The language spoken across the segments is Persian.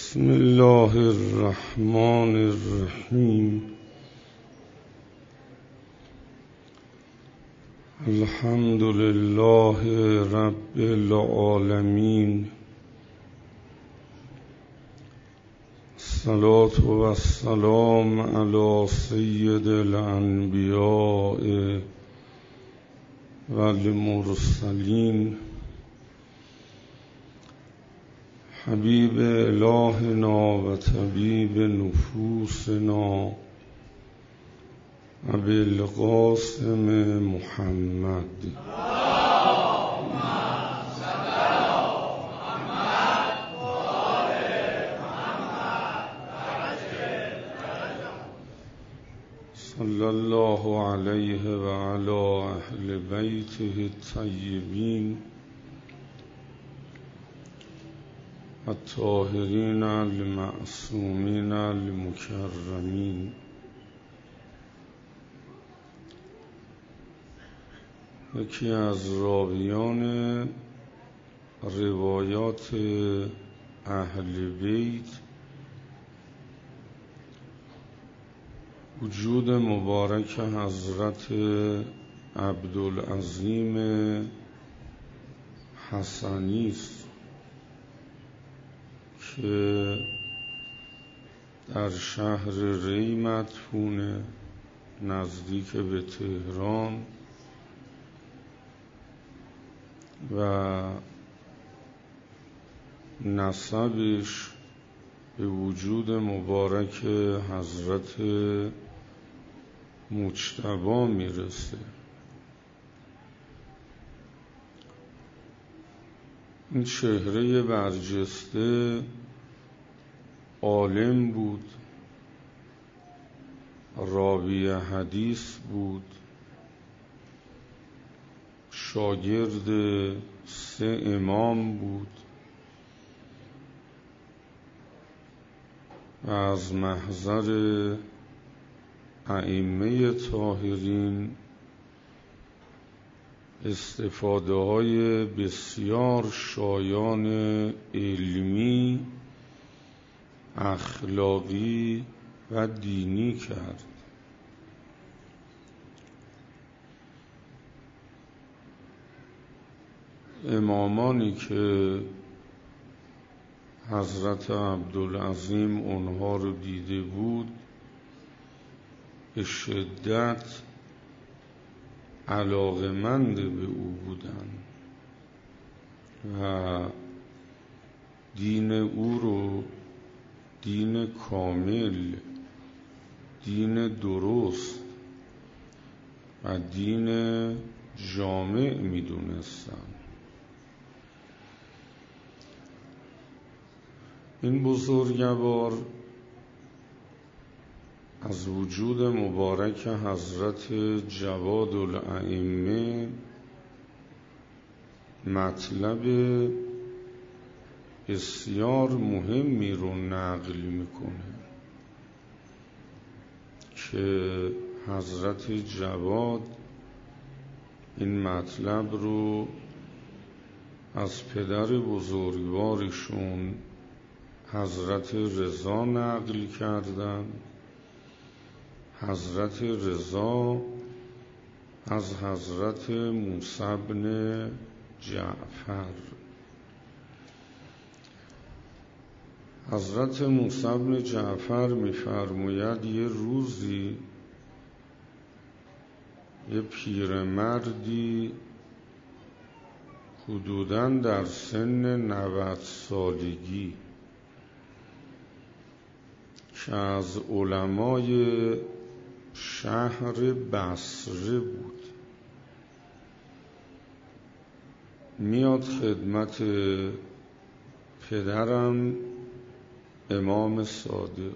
بسم الله الرحمن الرحیم. الحمد لله رب العالمین. الصلاة والسلام علی سید الانبیاء والمرسلین حبیب الهنا و طبیب نفوسنا ابی القاسم محمد. صلی الله علیه و علی اهل بیته الطیبین الطاهرین المعصومین المکرمین. یکی از راویان روایات اهل بیت وجود مبارک حضرت عبدالعظیم حسنی است که در شهر ری مدفونه، نزدیک به تهران، و نسبش به وجود مبارک حضرت مجتبی میرسه. این چهره برجسته عالم بود، راوی حدیث بود، شاگرد 3 امام بود و از محضر ائمه طاهرین استفاده های بسیار شایان علمی، اخلاقی و دینی کرد. امامانی که حضرت عبدالعظیم اونها رو دیده بود به شدت علاقمند به او بودند و دین او رو دین کامل، دین درست و دین جامع می‌دونستند. این بزرگوار از وجود مبارک حضرت جواد الائمه مطلب بسیار مهمی رو نقل میکنه که حضرت جواد این مطلب رو از پدر بزرگوارشون حضرت رضا نقل کردن. حضرت رضا از حضرت موسی بن جعفر. حضرت موسی بن جعفر می‌فرماید یه روزی یه پیرمردی حدوداً در سن 90 سالگی که از علمای شهر بصره بود میاد خدمت پدرم امام صادق.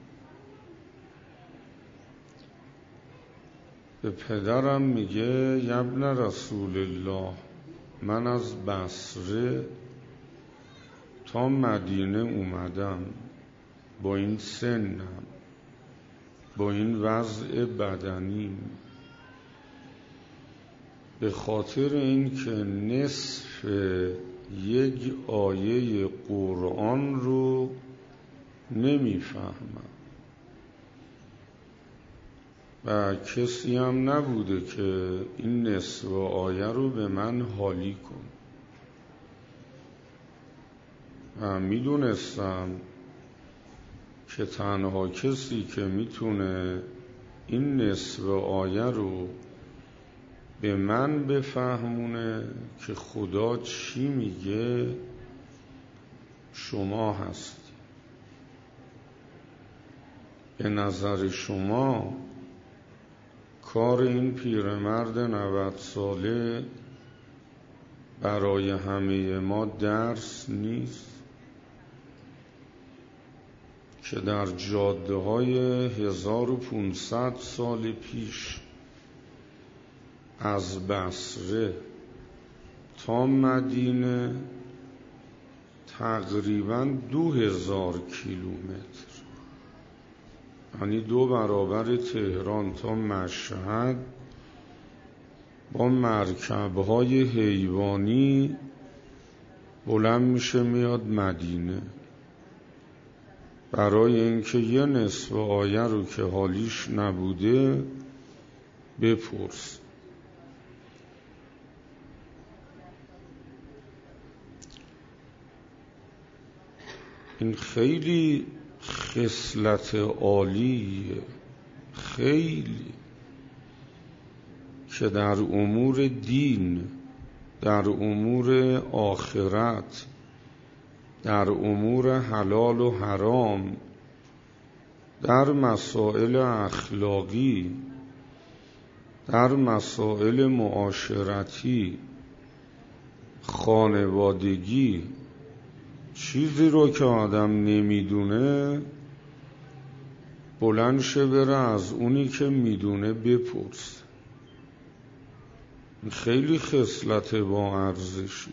به پدرم میگه ابن رسول الله، من از بصره تا مدینه اومدم با این سنم، با این وضع بدنیم، به خاطر این که نصف یک آیه قرآن رو نمیفهمم و کسی هم نبوده که این نصف آیه رو به من حالی کن و میدونستم که تنها کسی که میتونه این نصف آیه رو به من بفهمونه که خدا چی میگه شما هستی. به نظر شما کار این پیرمرد 90 ساله برای همه ما درس نیست که در جاده های 1500 سال پیش از بصره تا مدینه تقریباً 2000 کیلومتر، یعنی 2 برابر تهران تا مشهد، با مرکب‌های حیوانی بلند میشه میاد مدینه برای اینکه یه نصف آیه رو که حالیش نبوده بپرس. این خیلی خصلت عالیه، خیلی، که در امور دین، در امور آخرت، در امور حلال و حرام، در مسائل اخلاقی، در مسائل معاشرتی، خانوادگی، چیزی رو که آدم نمیدونه بلند شه بره از اونی که میدونه بپرس. خیلی خصلت با ارزشی.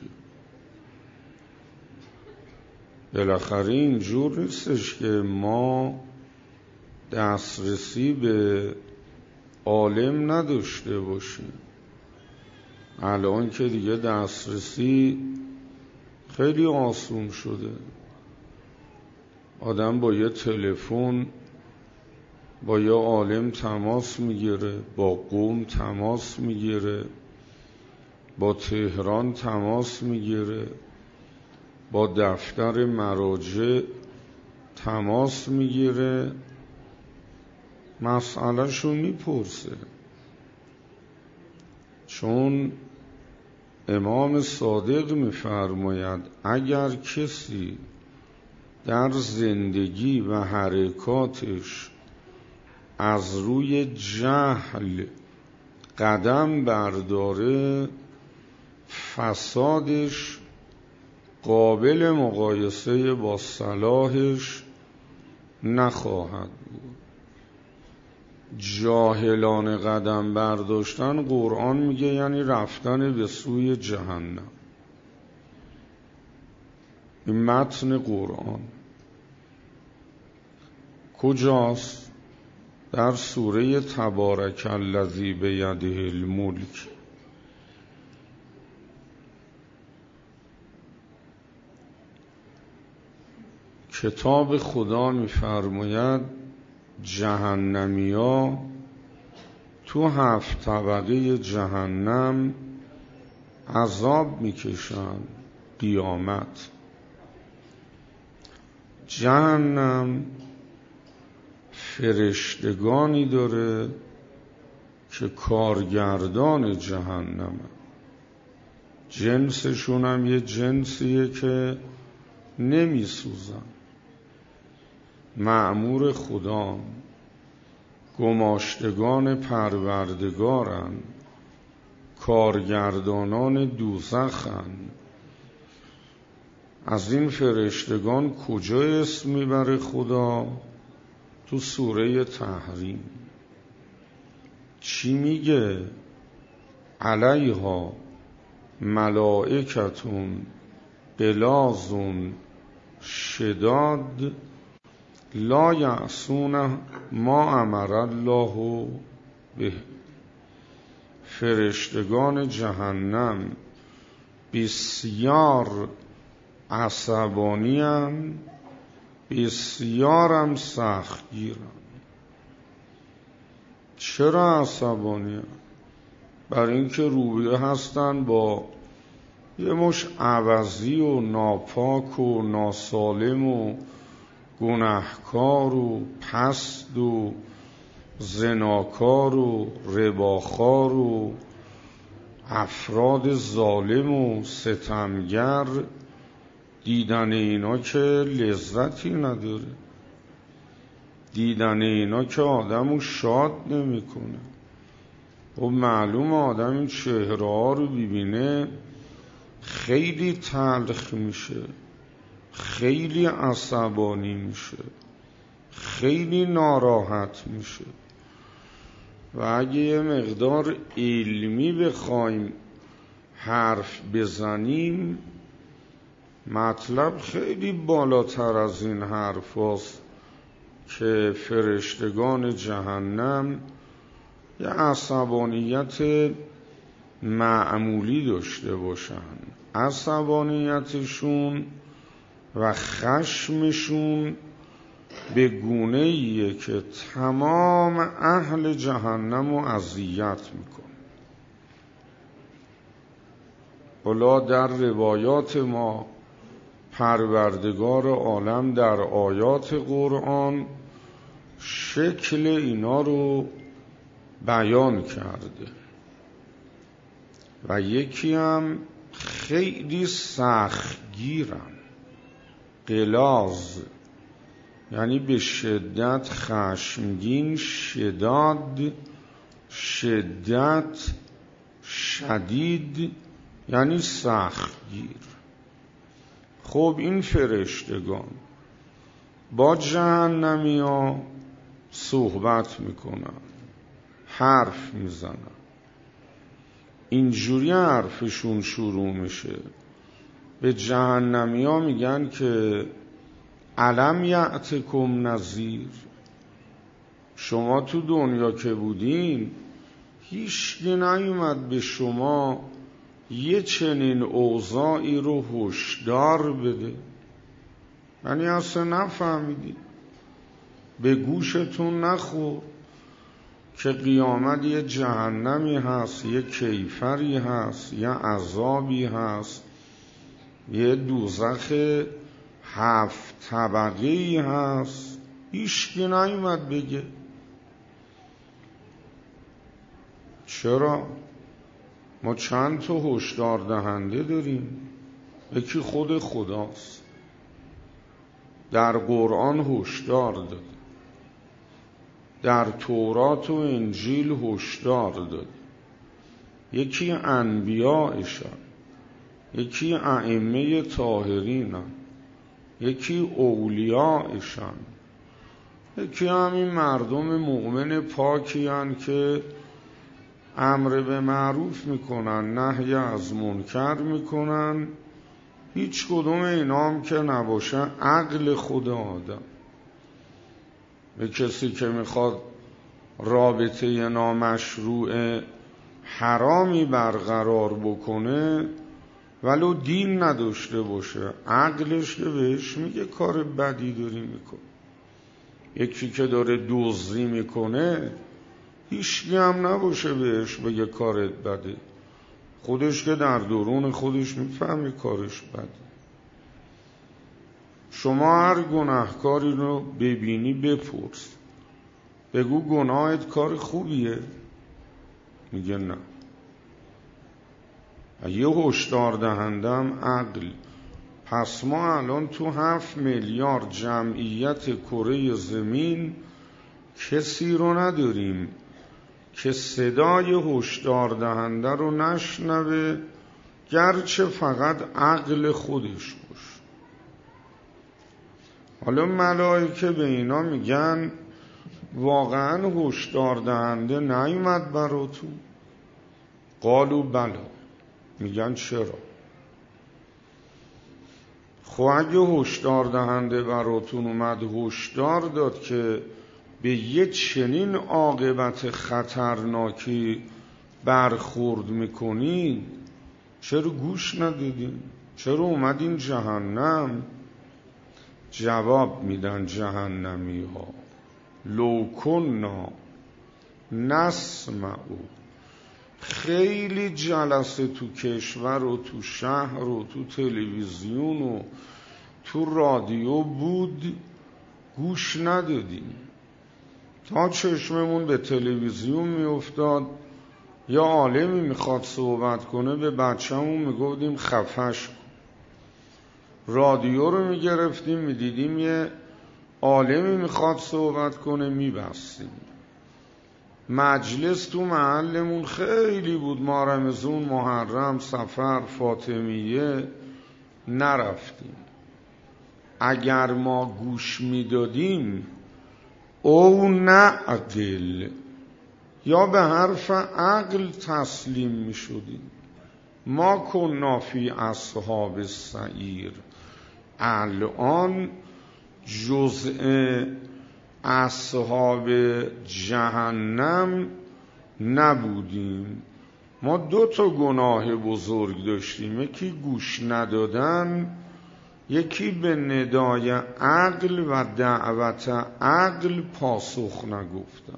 بالاخره اینجور نیستش که ما دسترسی به عالم نداشته باشیم. الان که دیگه دسترسی خیلی آسون شده. آدم با یه تلفن با یه عالم تماس میگیره، با قم تماس میگیره، با تهران تماس میگیره، با دفتر مراجع تماس میگیره، مسئله شو میپرسه. چون امام صادق میفرماید اگر کسی در زندگی و حرکاتش از روی جهل قدم برداره، فسادش قابل مقایسه با صلاحش نخواهد بود. جاهلان قدم برداشتن قرآن میگه یعنی رفتن به سوی جهنم. این متن قرآن کجاست؟ در سوره تبارک الذی بیده الملک. کتاب خدا می‌فرماید جهنمیا تو 7 طبقه جهنم عذاب میکشن قیامت. جهنم فرشتگانی داره که کارگردان جهنم، جنسشون هم یه جنسیه که نمیسوزن، مأمور خدا، گماشتگان پروردگارن، کارگردانان دوزخن. از این فرشتگان کجا اسم میبره خدا؟ تو سوره تحریم چی میگه؟ علیها ملائکتون غلاظ شداد لا یعصون ما امر الله به. فرشتگان جهنم بسیار عصبانی هستند، بسیارم سختگیرم. چرا عصبانیم؟ برای اینکه روبروی هستن با یه مش عوضی و ناپاک و ناسالم و گناهکار و پست و زناکار و رباخوار و افراد ظالم و ستمگر. دیدن اینا که لذتی نداره، دیدن اینا که آدمو شاد نمیکنه. و معلوم آدم این چهره ها رو ببینه خیلی تلخ میشه، خیلی عصبانی میشه، خیلی ناراحت میشه. و اگه یه مقدار علمی بخوایم حرف بزنیم، مطلب خیلی بالاتر از این حرف هست که فرشتگان جهنم یه عصبانیت معمولی داشته باشن. عصبانیتشون و خشمشون به گونه‌ایه که تمام اهل جهنم رو اذیت میکنه. حالا در روایات ما پروردگار عالم در آیات قرآن شکل اینا رو بیان کرده و یکی هم خیلی سختگیرن. غلاظ یعنی به شدت خشمگین، شدت شدید یعنی سختگیر. خب این فرشتگان با جهنمی ها صحبت میکنن، حرف میزنن. اینجوری حرفشون شروع میشه. به جهنمی ها میگن که الم یأتکم نذیر، شما تو دنیا که بودین هیچکی نیومد به شما یه چنین اوضاعی رو هشدار بده؟ یعنی اصلا نفهمیدید، به گوشتون نخورد که قیامت یه جهنمی هست، یه کیفری هست، یه عذابی هست، یه دوزخ 7 طبقه‌ای هست؟ هیچکی نیومد بگه. چرا؟ ما چند تا هشدار دهنده داریم. یکی خود خداست، در قرآن هشدار داد، در تورات و انجیل هشدار داد. یکی انبیاءشان، یکی ائمه طاهرینن، یکی اولیاءشان، یکی همین مردم مؤمن پاکی هن که امر به معروف میکنن، نهی از منکر میکنن. هیچ کدوم اینا هم که نباشه عقل خود آدم. به کسی که میخواد رابطه نامشروع حرامی برقرار بکنه ولو دین نداشته باشه، عقلش که بهش میگه کار بدی داری میکنه. یکی که داره دزدی میکنه هیچکی هم نباشه بهش بگه کارت بده، خودش که در درون خودش میفهمه کارش بده. شما هر گناهکاری رو ببینی بپرس، بگو گناهت کار خوبیه؟ میگه نه. یه هشدار دهندم عقل. پس ما الان تو 7 میلیارد جمعیت کره زمین کسی رو نداریم که صدای هشدار دهنده رو نشنوه، گرچه فقط عقل خودش باشه. حالا ملائکه به اینا میگن واقعا هشدار دهنده نیومد براتون؟ قالوا بلی. میگن چرا؟ خب اگه هشدار دهنده براتون اومد هشدار داد که به یه چنین عاقبت خطرناکی برخورد میکنین، چرا گوش ندادین؟ چرا اومدین جهنم؟ جواب میدن جهنمی ها لو کنا نسمع. خیلی جلسه تو کشور و تو شهر و تو تلویزیون و تو رادیو بود، گوش ندادیم. تا چشممون به تلویزیون میافتاد یا عالمی میخواد صحبت کنه به بچه‌مون میگفتیم خفش کن. رادیو رو میگرفتیم میدیدیم یه عالمی میخواد صحبت کنه میبستیم. مجلس تو محلمون خیلی بود، ما رمضان، محرم، سفر، فاطمیه نرفتیم. اگر ما گوش میدادیم او نعقل، یا به حرف عقل تسلیم میشدیم. ما کنا فی اصحاب السعیر، الان جزء اصحاب جهنم نبودیم. ما 2 گناه بزرگ داشتیم، یکی گوش ندادن، یکی به ندای عقل و دعوت عقل پاسخ نگفتن.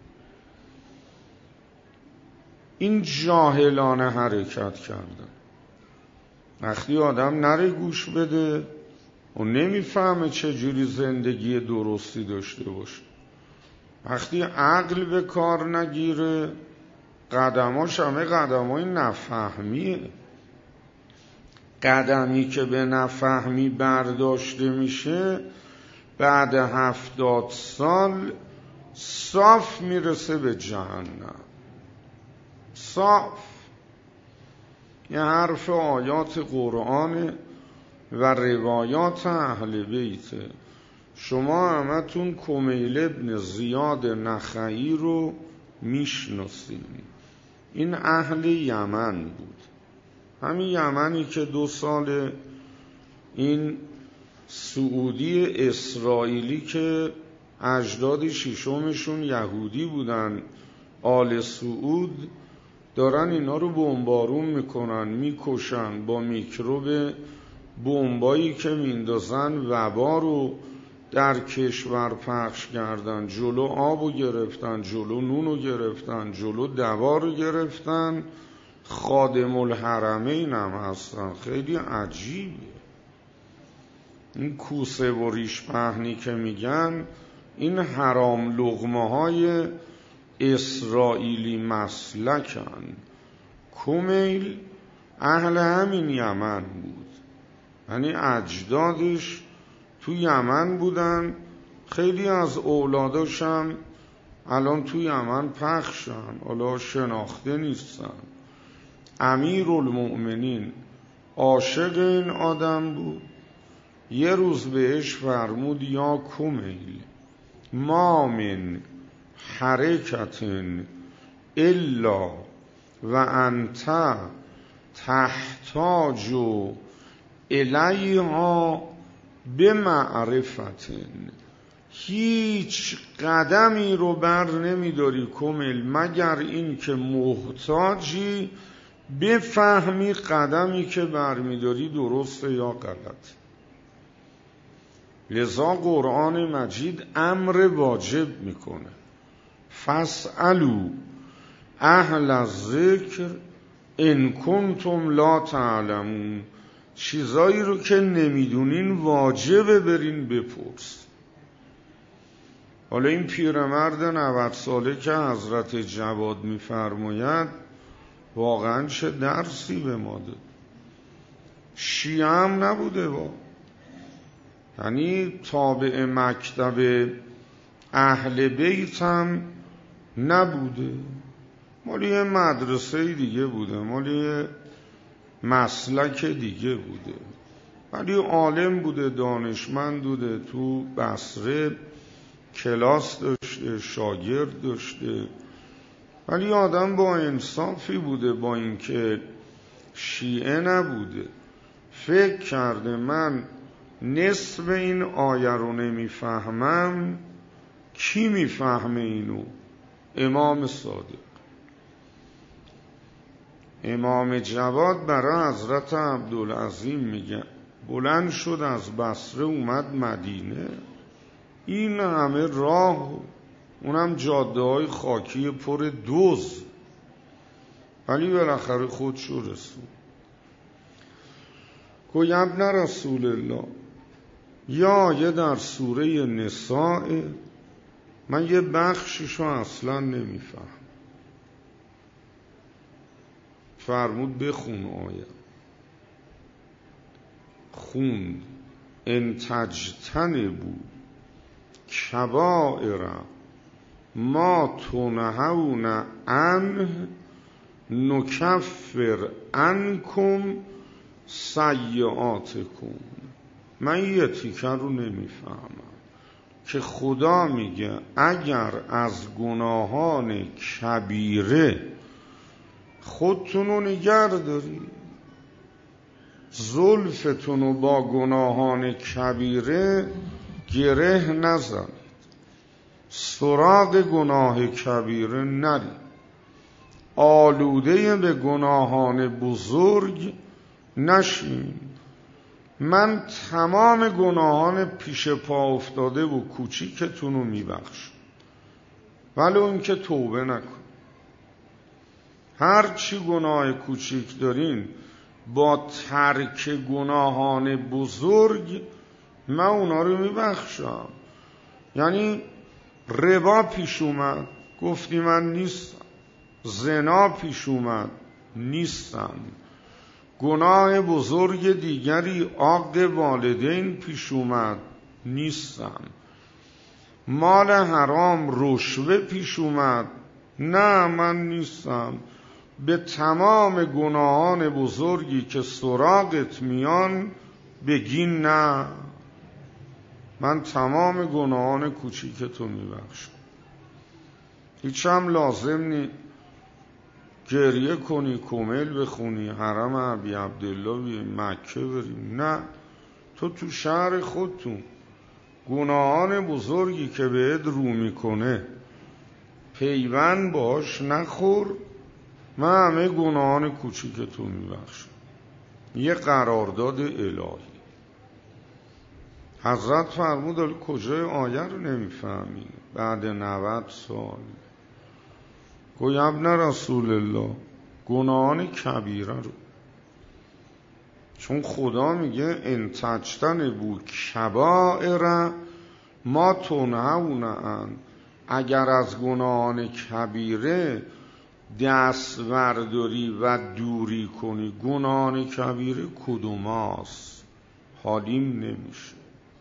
این جاهلانه حرکت کردن. وقتی آدم نره گوش بده و نمیفهمه چجوری زندگی درستی داشته باشه، وقتی عقل به کار نگیره قدماش همه قدمای نفهمیه. قدمی که به نفهمی برداشته میشه بعد 70 سال صاف میرسه به جهنم. صاف. یه حرف آیات قرآن و روایات اهل بیته. شما همتون کمیل ابن زیاد نخعی رو میشناسین. این اهل یمن بود، همین یمنی که 2 سال این سعودی اسرائیلی که اجداد ششمشون یهودی بودن، آل سعود، دارن اینا رو بمبارون میکنن، میکشن با میکروب بمبایی که میندازن. وبا رو در کشور پخش کردن، جلو آبو گرفتن، جلو نونو گرفتن، جلو دوا رو گرفتن. خادم الحرمین هم هستن. خیلی عجیبه این کوسه و ریش پهنی که میگن. این حرام لقمه های اسرائیلی مسلکن. کمیل اهل همین یمن بود، یعنی اجدادش تو یمن بودن. خیلی از اولاداش هم الان تو یمن پخشن، حالا شناخته نیستن. امیرالمؤمنین عاشق این آدم بود. یه روز بهش فرمود یا کمیل ما من حرکت الا و انت تحتاج الیها بمعرفت. هیچ قدمی رو بر نمیداری کمیل مگر این که محتاجی بفهمی قدمی که بر میداری درسته یا غلط. لذا قرآن مجید امر واجب میکنه. فاسألوا اهل الذکر ان کنتم لا تعلمون. چیزایی رو که نمیدونین واجبه برین بپرس. حالا این پیرمرد 90 ساله که حضرت جواد میفرماید واقعا چه درسی به ما داد. شیعه هم نبوده یعنی تابع مکتب اهل بیت هم نبوده، مالی یه مدرسه دیگه بوده، مالی یه مسلک دیگه بوده، ولی عالم بوده، دانشمند بوده، تو بصره کلاس داشته، شاگرد داشته، ولی آدم با انصافی بوده. با اینکه شیعه نبوده، فکر کرده من نصف این آیه رو نمیفهمم، کی میفهمه اینو؟ امام صادق. امام جواد برای حضرت عبدالعظیم میگه بلند شد از بصره اومد مدینه. این همه راه، اونم جاده های خاکی پر دوز، ولی بالاخره خودشو رسون. گوی ابن رسول الله، یا یه در سوره نساء، من یه بخششو اصلا نمیفهم. فرمود بخون آیه. خوند ان تجتنبوا کبائر ما تنهون عنه نکفر عنکم سیئاتکم. من یه تیکه رو نمیفهمم که خدا میگه اگر از گناهان کبیره خودتون رو نگه داری، زلفتون رو با گناهان کبیره گره نزنید، سراغ گناه کبیره نرید، آلوده به گناهان بزرگ نشین. من تمام گناهان پیش پا افتاده و کوچیکتون رو میبخشم، ولی اون که توبه نکن. هر چی گناه کوچیک دارین با ترک گناهان بزرگ من اونا رو میبخشم. یعنی ربا پیش اومد، گفتی من نیستم. زنا پیش اومد، نیستم. گناه بزرگ دیگری عاق والدین پیش اومد، نیستم. مال حرام رشوه پیش اومد، نه من نیستم. به تمام گناهان بزرگی که سراغت میان بگین نه، من تمام گناهان کوچیکتو میبخشم. هیچ هم لازم نی گریه کنی، کمیل بخونی، حرم ابی عبدالله بی مکه بریم. نه، تو شهر خودتون گناهان بزرگی که بهت رو میکنه پیوند باش نخور، من همه گناهان کوچیکتون میبخشم. یه قرارداد الهی. حضرت فرمود کجای آیه رو نمیفهمی بعد 90 سال؟ گوی ابن رسول الله، گناهان کبیره رو، چون خدا میگه ان تجتنبوا کبائر ما تنهون عنه، اگر از گناهان کبیره دست برداری و دوری کنی. گناهان کبیره کدوماست؟ حالیم نمیشه.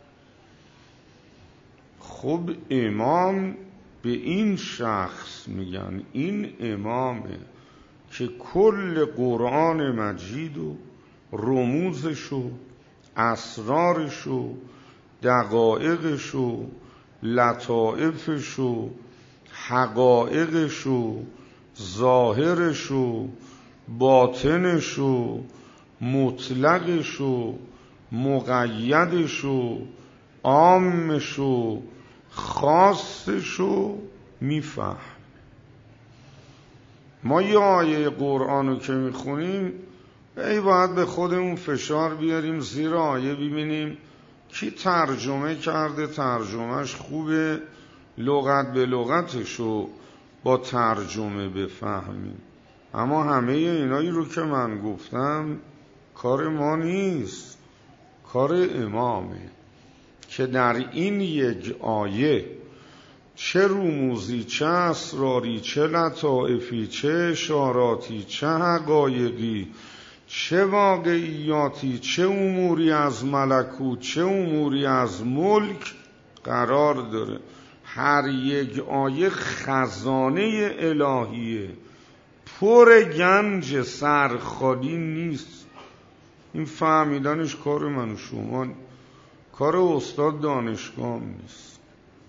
خب امام به این شخص میگن این امامه که کل قرآن مجید و رموزش و اسرارش و دقایقش و لطائفش و حقایقش و ظاهرش و باطنش و مطلقش و مقیدش و عامش و خاصش و میفهم. ما یه آیه قرآن رو که میخونیم باید به خودمون فشار بیاریم زیر آیه، ببینیم کی ترجمه کرده، ترجمهش خوبه، لغت به لغتشو با ترجمه بفهمیم. اما همه اینایی رو که من گفتم کار ما نیست، کار امامه که در این یک آیه چه رموزی، چه اسراری، چه لطائفی، چه اشاراتی، چه حقایقی، چه واقعیاتی، چه اموری از ملکوت، چه اموری از ملک قرار داره. هر یک آیه خزانه الهیه، پر گنج، سرخالی نیست. این فهمیدنش کار من و شما، کار استاد دانشگاه نیست،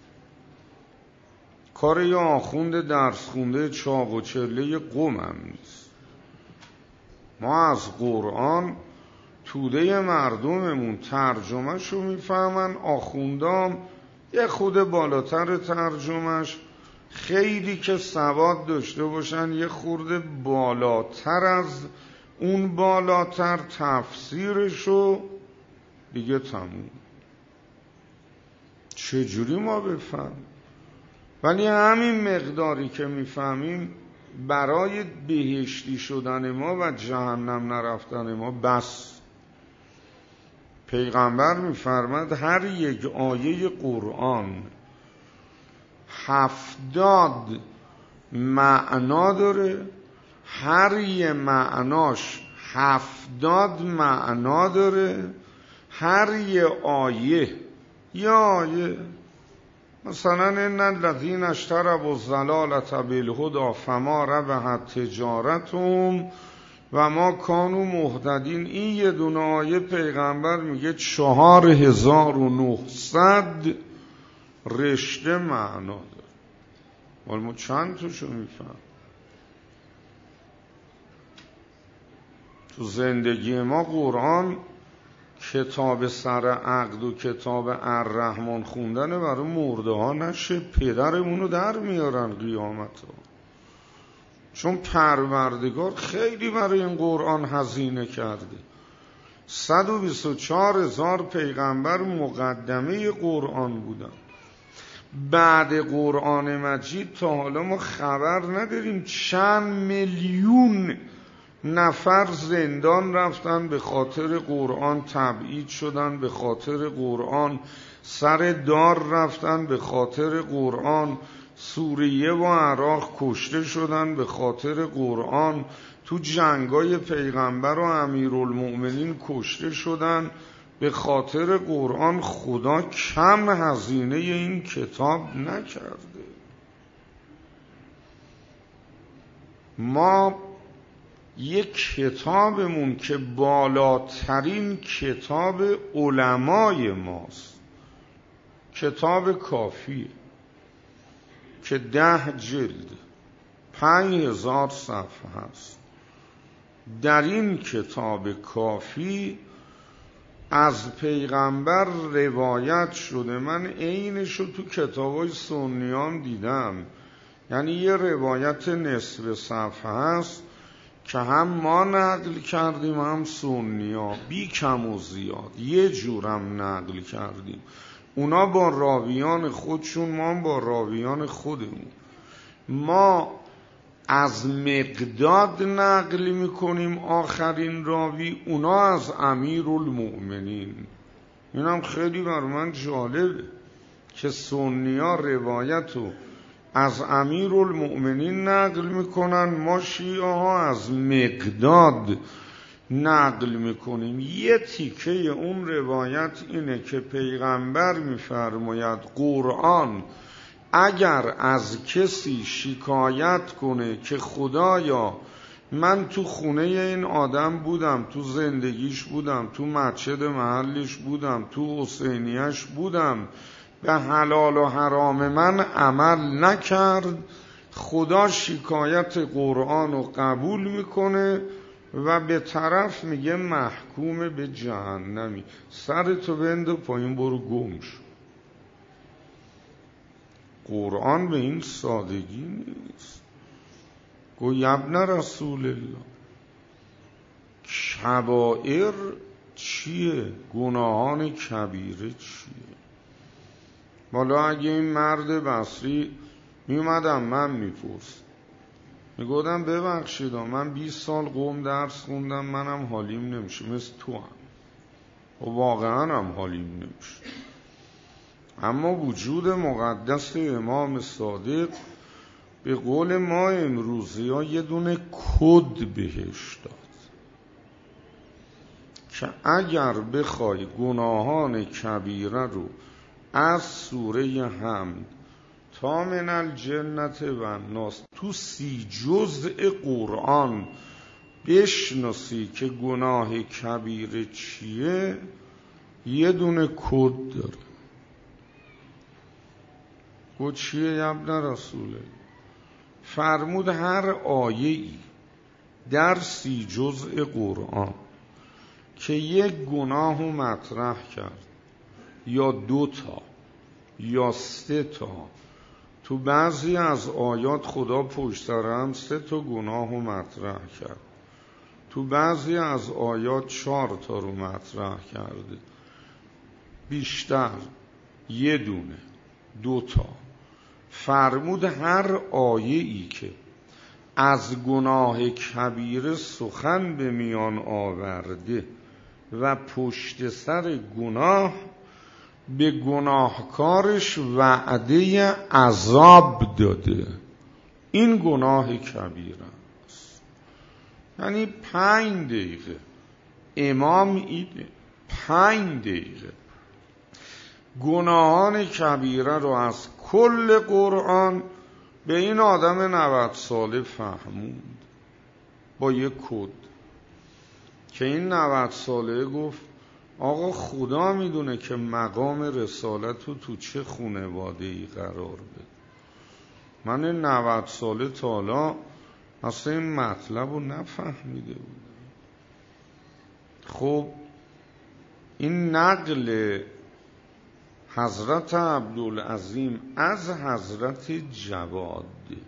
کار یا آخوند درس خونده چاق و چله قم هم نیست. ما از قرآن توده مردممون ترجمهشو میفهمن، آخوندام یه خود بالاتر ترجمهش، خیلی که سواد داشته باشن یه خورده بالاتر از اون بالاتر تفسیرشو دیگه تموم. چجوری ما بفهمیم؟ ولی همین مقداری که میفهمیم برای بهشتی شدن ما و جهنم نرفتن ما بس. پیغمبر میفرماد هر یک آیه قرآن 70 معنا داره، هر یه معناش 70 معنا داره، هر یه آیه مثلا ان الذین اشتروا الضلالة بالهدی فما ربحت تجارتهم و ما کانوا مهتدین. این یه دونه آیه پیغمبر میگه 4900 رشته معنا داره. ولی ما چند توشو میفهم؟ تو زندگی ما قرآن کتاب سر عقد و کتاب الرحمن خوندن برای مرده ها نشه. پدرمونو در میارن قیامت ها، چون پروردگار خیلی برای این قرآن هزینه کرده. 124,000 پیغمبر مقدمه قرآن بودن. بعد قرآن مجید تا حالا ما خبر نداریم چند میلیون نفر زندان رفتن به خاطر قرآن، تبعید شدن به خاطر قرآن، سر دار رفتن به خاطر قرآن، سوریه و عراق کشته شدن به خاطر قرآن، تو جنگای پیغمبر و امیرالمؤمنین کشته شدن به خاطر قرآن. خدا کم هزینه این کتاب نکرده. ما یک کتابمون که بالاترین کتاب علمای ماست، کتاب کافیه که 10 جلد 5000 صفحه هست. در این کتاب کافی از پیغمبر روایت شده. من عینشو تو کتابای سنیان دیدم. یعنی یه روایت نصف صفحه هست که هم ما نقل کردیم هم سنیا، بی کم و زیاد یه جورم نقل کردیم. اونا با راویان خودشون، ما با راویان خودمون. ما از مقداد نقل میکنیم آخرین راوی، اونا از امیرالمؤمنین. اینم خیلی بر من جالبه که سنیا روایتو از امیرالمؤمنین نقل میکنن، ما شیعه ها از مقداد نقل میکنیم. یه تیکه اون روایت اینه که پیغمبر میفرماید قرآن اگر از کسی شکایت کنه که خدایا من تو خونه این آدم بودم، تو زندگیش بودم، تو مسجد محلش بودم، تو حسینیش بودم، به حلال و حرام من عمل نکرد، خدا شکایت قرآن رو قبول میکنه و به طرف میگه محکوم به جهنمی. سرتو بند پایین برو گم شو. قرآن به این سادگی نیست. گو ابن رسول الله، کبائر چیه؟ گناهان کبیره چیه؟ والا اگه این مرد بصری میومدم من میپرسم، میگودم ببخشید من 20 سال قم درس خوندم، منم حالیم نمیشه مثل تو هم. و واقعا هم حالیم نمیشه. اما وجود مقدس امام صادق به قول ما امروزی ها یه دونه کد بهش داد که اگر بخوای گناهان کبیره رو از سوره حمد تا من الجنت و الناس تو 30 جزء قرآن بشناسی که گناه کبیره چیه، یه دونه کد داره. کد چیه ابن رسوله؟ فرمود هر آیه‌ای در 30 جزء قرآن که یک گناه رو مطرح کرد، یا 2 تا یا 3 تا، تو بعضی از آیات خدا پشت سر هم 3 تا گناه رو مطرح کرد، تو بعضی از آیات 4 تا رو مطرح کرده. بیشتر، یه دونه، دوتا. فرمود هر آیه‌ای که از گناه کبیره سخن به میان آورده و پشت سر گناه به گناهکارش وعده عذاب داده، این گناه کبیره است. یعنی 5 دقیقه امام اینه، 5 دقیقه گناهان کبیره رو از کل قرآن به این آدم 90 ساله فهموند با یک کد که این 90 ساله گفت آقا خدا میدونه که مقام رسالت رو تو چه خانواده‌ای قرار بده. من 90 ساله تا حالا اصلا این مطلب رو نفهمیده بودم. خب این نقل حضرت عبدالعظیم از حضرت جواد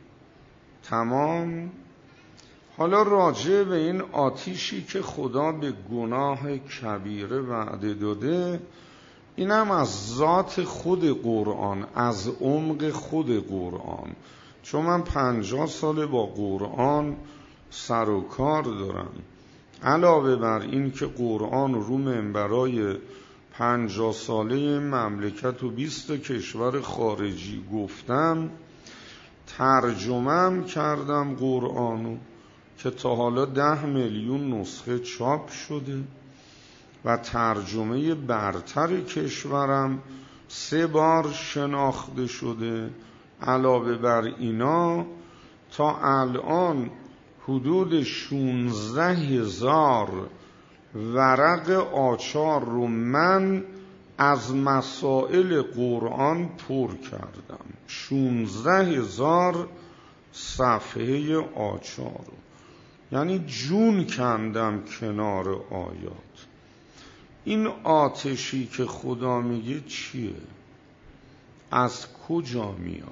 تمام. حالا راجع به این آتیشی که خدا به گناه کبیره وعده داده، اینم از ذات خود قرآن، از عمق خود قرآن. چون من 50 سال با قرآن سر و کار دارم، علاوه بر این که قرآن رو منبرای 50 ساله مملکت و 20 کشور خارجی گفتم، ترجمه‌ام کردم قرآنو که تا حالا 10 میلیون نسخه چاپ شده و ترجمه برتر کشورم 3 بار شناخته شده. علاوه بر اینا تا الان حدود 16,000 ورق آچار رو من از مسائل قرآن پر کردم. 16,000 صفحه آچار، یعنی جون کندم کنار آیات. این آتشی که خدا میگه چیه؟ از کجا میاد؟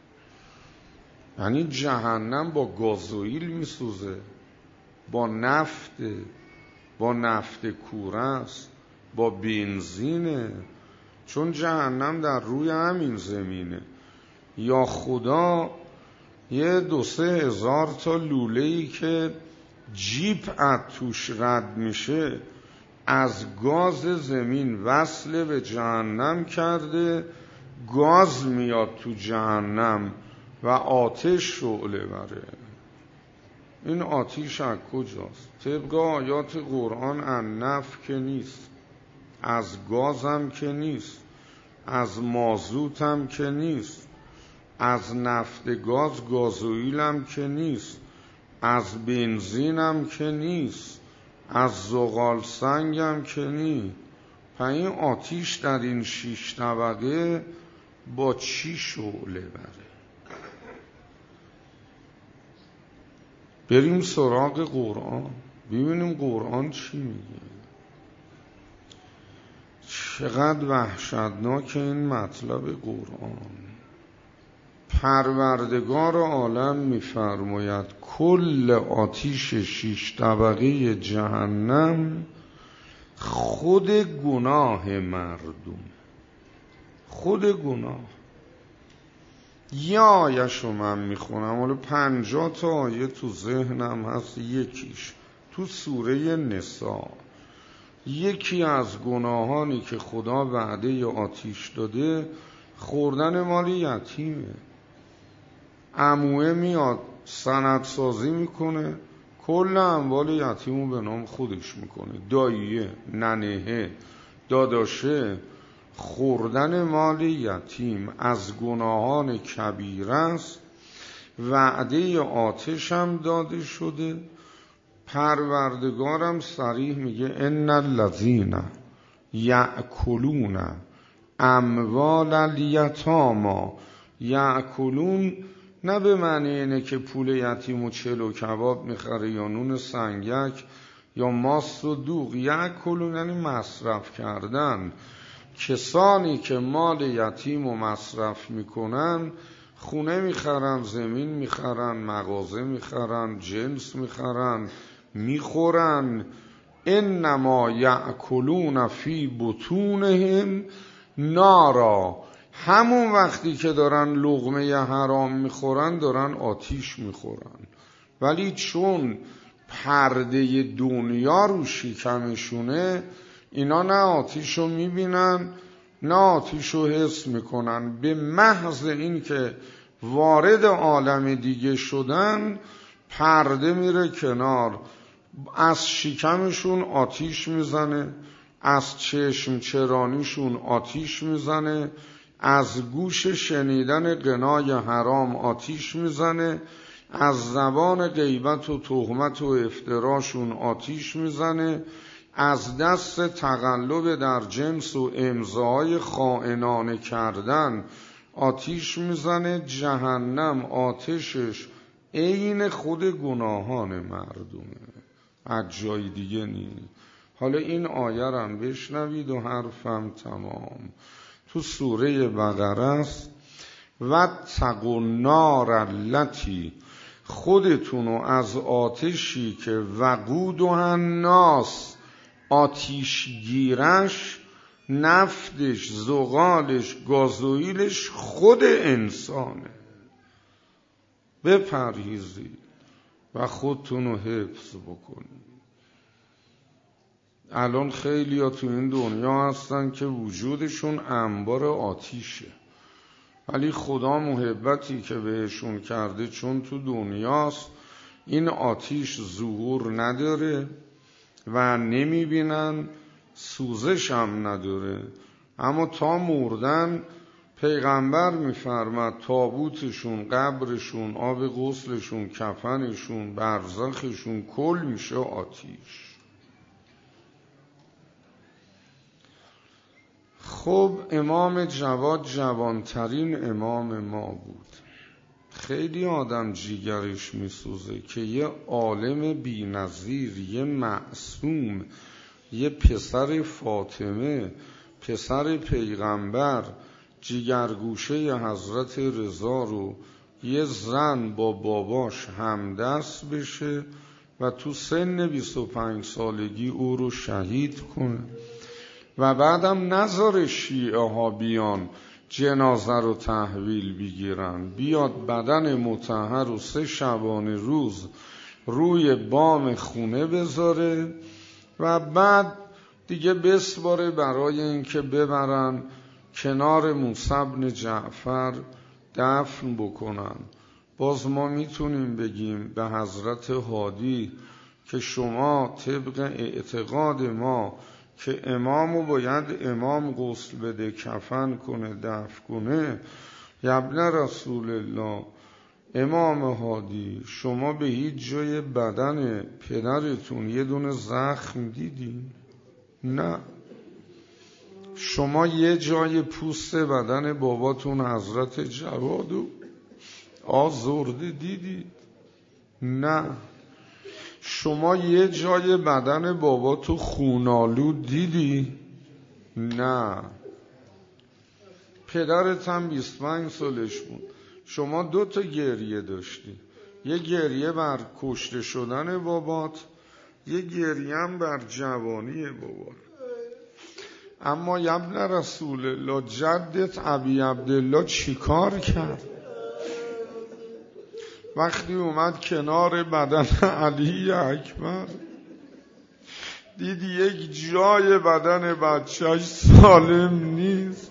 یعنی جهنم با گازوئیل میسوزه، با نفت کورست، با بنزینه؟ چون جهنم در روی همین زمینه. یا خدا یه 2-3 هزار تا لوله‌ای که جیپ از توش رد میشه از گاز زمین وصل به جهنم کرده، گاز میاد تو جهنم و آتش شعله بره. این آتش از کجاست؟ طبق آیات قرآن النفط که نیست، از گازم که نیست، از مازوتم که نیست، از نفت گاز گازوئیلم که نیست، از بنزینم که نیست، از زغال سنگم که نیست. پس این آتش در این 6 طبقه با چی شعله بره؟ بریم سراغ قرآن ببینیم قرآن چی میگه. چقدر وحشتناک این مطلب قرآن. پروردگار عالم میفرماید کل آتش 6 طبقه جهنم خود گناه مردم، خود گناه. یه آیه‌شو من میخونم، حالا 50 تا آیه تو ذهنم هست. یکیش تو سوره نساء، یکی از گناهانی که خدا وعده آتیش داده خوردن مال یتیمه. عموه میاد سندسازی میکنه، کل اموال یتیمو به نام خودش میکنه، داییه، ننهه، داداشه. خوردن مال یتیم از گناهان کبیره است. وعده آتش هم داده شده. پروردگارم صریح میگه ان الذین یأکلون اموال الیتامی، یأکلون نه به معنی اینه که پول یتیم و چلو و کباب میخره یا نون سنگک یا ماست و دوغ. یأکلون یعنی مصرف کردن. کسانی که مال یتیم و مصرف میکنن، خونه میخرن، زمین میخرن، مغازه میخرن، جنس میخرن، میخورن. انما یأکلون فی بطونهم نارا. همون وقتی که دارن لقمه حرام میخورن دارن آتیش میخورن، ولی چون پرده دنیا رو شکمشونه اینا نه آتیش رو میبینن نه آتیش رو حس میکنن. به محض این که وارد عالم دیگه شدن پرده میره کنار، از شکمشون آتیش میزنه، از چشم چرانیشون آتیش میزنه، از گوش شنیدن غنای حرام آتیش میزنه، از زبان غیبت و تهمت و افتراشون آتیش میزنه، از دست تقلب در جنس و امضای خائنانه کردن آتیش میزنه. جهنم آتشش عین خود گناهان مردمه، از جای دیگه نیست. حالا این آیه رو بشنوید و حرفم تمام. تو سوره بقره است: واتقوا النار التی، خودتونو از آتشی که وقودها الناس، آتیشگیرش، نفتش، زغالش، گازوئیلش خود انسانه، بپرهیزید و خودتونو حفظ بکنید. الان خیلی ها تو این دنیا هستن که وجودشون انبار آتیشه، ولی خدا محبتی که بهشون کرده چون تو دنیاست این آتیش ظهور نداره و نمیبینن، سوزش هم نداره، اما تا مردن پیغمبر میفرماد تابوتشون، قبرشون، آب غسلشون، کفنشون، برزخشون کل میشه آتیش. خب امام جواد جوانترین امام ما بود. خیلی آدم جیگرش میسوزه که یه عالم بی‌نظیر، یه معصوم، یه پسر فاطمه، پسر پیغمبر، جیگرگوشه حضرت رضا رو یه زن با باباش همدست بشه و تو سن 25 سالگی او رو شهید کنه و بعدم نذار شیعه ها بیان جنازه رو تحویل بگیرن، بیاد بدن مطهر و 3 شبانه روز روی بام خونه بذاره و بعد دیگه بسپاره برای اینکه ببرن کنار موسی بن جعفر دفن بکنن. باز ما میتونیم بگیم به حضرت هادی که شما طبق اعتقاد ما که امامو باید امام غسل بده، کفن کنه، دفن کنه، ابن رسول الله امام هادی شما به هیچ جای بدن پدرتون یه دونه زخم دیدین؟ نه. شما یه جای پوست بدن باباتون حضرت جوادو آزرده دیدید؟ نه. شما یه جای بدن باباتو خونالود دیدی؟ نه. پدرت هم 25 سالش بود، شما 2 تا گریه داشتی، یه گریه بر کشته شدن بابات، یه گریه هم بر جوانی بابات. اما ابن رسول الله جدت ابی عبدالله چی کار کرد؟ وقتی اومد کنار بدن علی اکبر دید یک جای بدن بچهش سالم نیست،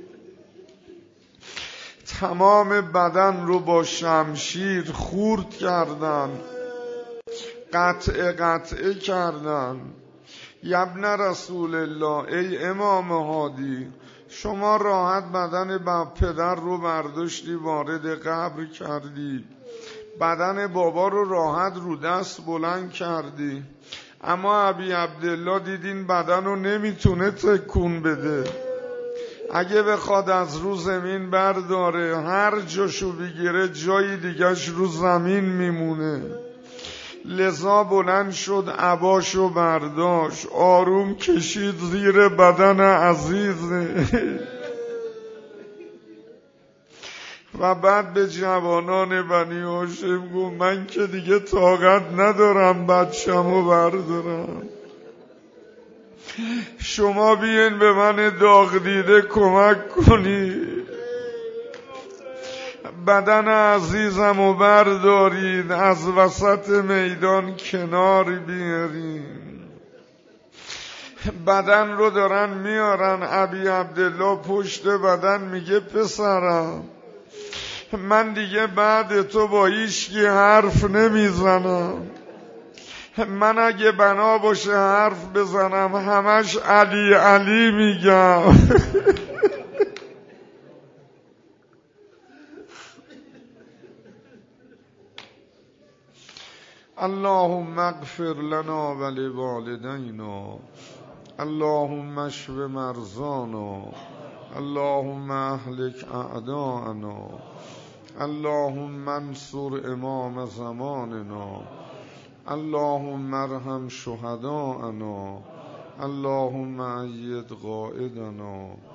تمام بدن رو با شمشیر خورد کردن، قطعه کردن. ابن رسول الله ای امام هادی شما راحت بدن پدر رو برداشتی وارد قبر کردی، بدن بابا رو راحت رو دست بلند کردی، اما ابی عبدالله دیدین بدن رو نمیتونه تکون بده، اگه بخواد از رو زمین برداره هر جاشو بگیره جای دیگهش رو زمین میمونه. لذا بلند شد عباشو برداشت آروم کشید زیر بدن عزیزه و بعد به جوانان بنی هاشم گفت من که دیگه طاقت ندارم بچه‌مو بردارم، شما بیاین به من داغ دیده کمک کنید، بدن عزیزم رو بردارید از وسط میدان کنار بیارید. بدن رو دارن میارن، ابی عبدالله پشت بدن میگه پسرم من دیگه بعد تو با هیچکی حرف نمیزنم، من اگه بنا باشه حرف بزنم همش علی علی میگم. اللهم اغفر لنا ولوالدینا، اللهم اشف مرضانا، اللهم اهلك اعداءنا، اللهم انصر امام زماننا، اللهم ارحم شهداءنا، اللهم اید قائدنا.